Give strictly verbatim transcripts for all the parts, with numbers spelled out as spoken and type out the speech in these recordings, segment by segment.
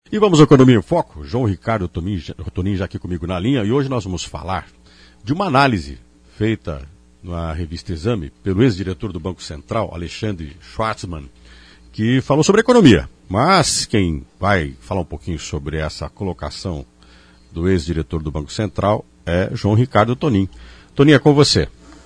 E vamos ao Economia em Foco. João Ricardo Tonin, Tonin já aqui comigo na linha. E hoje nós vamos falar de uma análise feita na revista Exame pelo ex-diretor do Banco Central, Alexandre Schwartzman, que falou sobre economia. Mas quem vai falar um pouquinho sobre essa colocação do ex-diretor do Banco Central é João Ricardo Tonin. Tonin, é com você.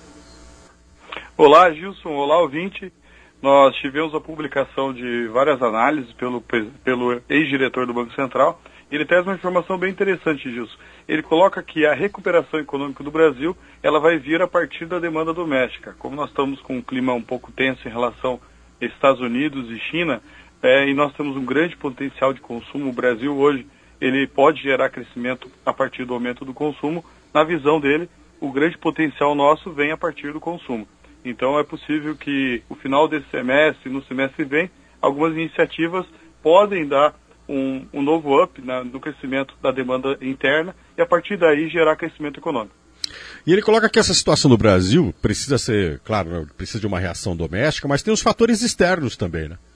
Olá, Gilson. Olá, ouvinte. Nós tivemos a publicação de várias análises pelo, pelo ex-diretor do Banco Central. Ele traz uma informação bem interessante, Gilson. Ele coloca que a recuperação econômica do Brasil ela vai vir a partir da demanda doméstica. Como nós estamos com um clima um pouco tenso em relação a Estados Unidos e China, é, e nós temos um grande potencial de consumo, o Brasil hoje ele pode gerar crescimento a partir do aumento do consumo. Na visão dele, o grande potencial nosso vem a partir do consumo. Então é possível que no final desse semestre, no semestre que vem, algumas iniciativas podem dar um, um novo up na, no crescimento da demanda interna e a partir daí gerar crescimento econômico. E ele coloca que essa situação no Brasil precisa ser, claro, precisa de uma reação doméstica, mas tem os fatores externos também, né?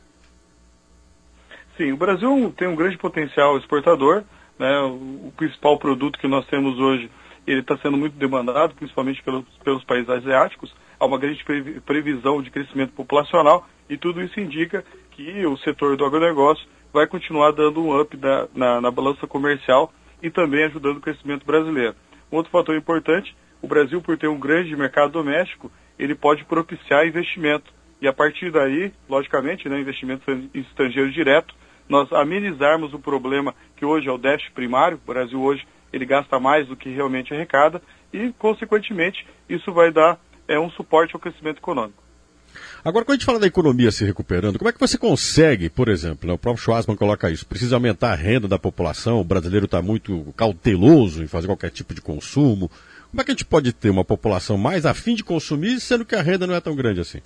Sim, o Brasil tem um grande potencial exportador, né? O, o principal produto que nós temos hoje, ele está sendo muito demandado, principalmente pelos, pelos países asiáticos. Há uma grande previsão de crescimento populacional e tudo isso indica que o setor do agronegócio vai continuar dando um up da, na, na balança comercial e também ajudando o crescimento brasileiro. Um outro fator importante, o Brasil, por ter um grande mercado doméstico, ele pode propiciar investimento. E a partir daí, logicamente, né, investimento estrangeiro direto, nós amenizarmos o problema que hoje é o déficit primário. O Brasil hoje ele gasta mais do que realmente arrecada e, consequentemente, isso vai dar é um suporte ao crescimento econômico. Agora, quando a gente fala da economia se recuperando, como é que você consegue, por exemplo, né, o próprio Schwartzman coloca isso, precisa aumentar a renda da população, o brasileiro está muito cauteloso em fazer qualquer tipo de consumo. Como é que a gente pode ter uma população mais afim de consumir, sendo que a renda não é tão grande assim?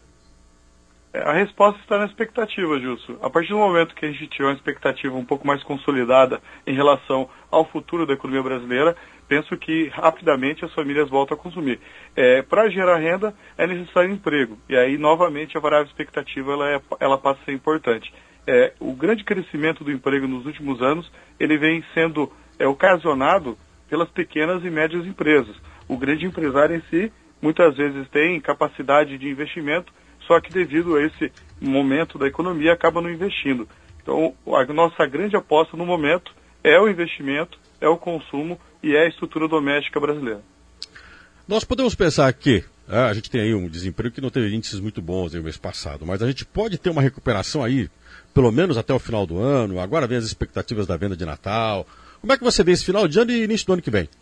A resposta está na expectativa, Gilson. A partir do momento que a gente tiver uma expectativa um pouco mais consolidada em relação ao futuro da economia brasileira, penso que rapidamente as famílias voltam a consumir. É, para gerar renda é necessário emprego. E aí, novamente, a variável expectativa ela, é, ela passa a ser importante. É, o grande crescimento do emprego nos últimos anos, ele vem sendo é, ocasionado pelas pequenas e médias empresas. O grande empresário em si, muitas vezes tem capacidade de investimento, só que devido a esse momento da economia, acaba não investindo. Então, a nossa grande aposta no momento é o investimento, é o consumo e é a estrutura doméstica brasileira. Nós podemos pensar que ah, a gente tem aí um desemprego que não teve índices muito bons no mês passado, mas a gente pode ter uma recuperação aí, pelo menos até o final do ano. Agora vem as expectativas da venda de Natal. Como é que você vê esse final de ano e início do ano que vem?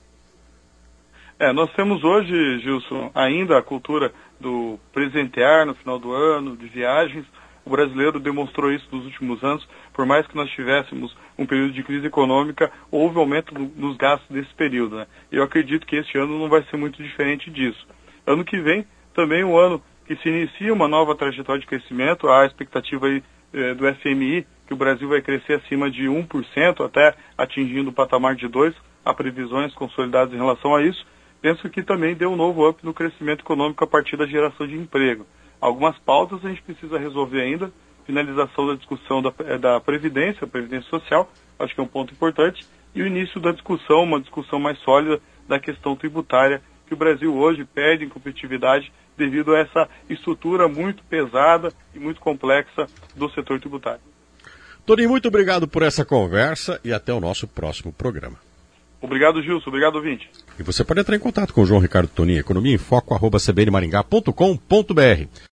É, nós temos hoje, Gilson, ainda a cultura do presentear no final do ano, de viagens. O brasileiro demonstrou isso nos últimos anos. Por mais que nós tivéssemos um período de crise econômica, houve aumento no, nos gastos desse período, né? Eu acredito que este ano não vai ser muito diferente disso. Ano que vem, também um ano que se inicia uma nova trajetória de crescimento. Há a expectativa aí, eh, do F M I, que o Brasil vai crescer acima de um por cento, até atingindo o patamar de dois por cento. Há previsões consolidadas em relação a isso. Penso que também deu um novo up no crescimento econômico a partir da geração de emprego. Algumas pautas a gente precisa resolver ainda. Finalização da discussão da, da Previdência, Previdência Social, acho que é um ponto importante. E o início da discussão, uma discussão mais sólida da questão tributária, que o Brasil hoje perde em competitividade devido a essa estrutura muito pesada e muito complexa do setor tributário. Tonin, muito obrigado por essa conversa e até o nosso próximo programa. Obrigado, Gilson. Obrigado, ouvinte. E você pode entrar em contato com o João Ricardo Tonin, economia em foco arroba c b n maringá ponto com ponto b r.